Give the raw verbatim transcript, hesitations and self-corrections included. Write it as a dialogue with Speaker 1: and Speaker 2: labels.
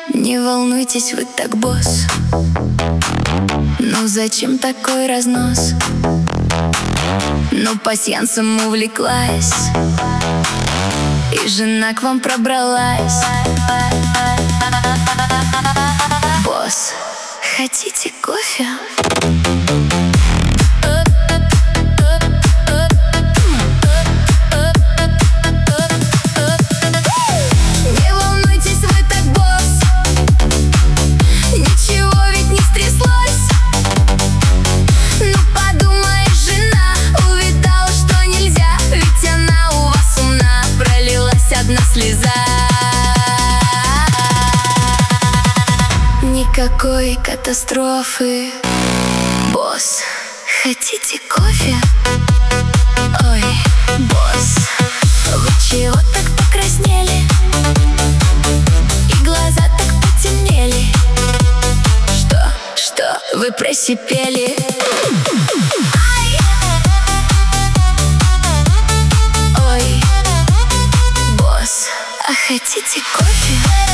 Speaker 1: Не волнуйтесь, вы так, босс. Ну зачем такой разнос? Ну пасьянсом увлеклась, и жена к вам пробралась. Босс, хотите кофе? Слеза. Никакой катастрофы. Босс, хотите кофе? Ой, босс, вы чего так покраснели? И глаза так потемнели. Что, что вы просипели? Хотите кофе?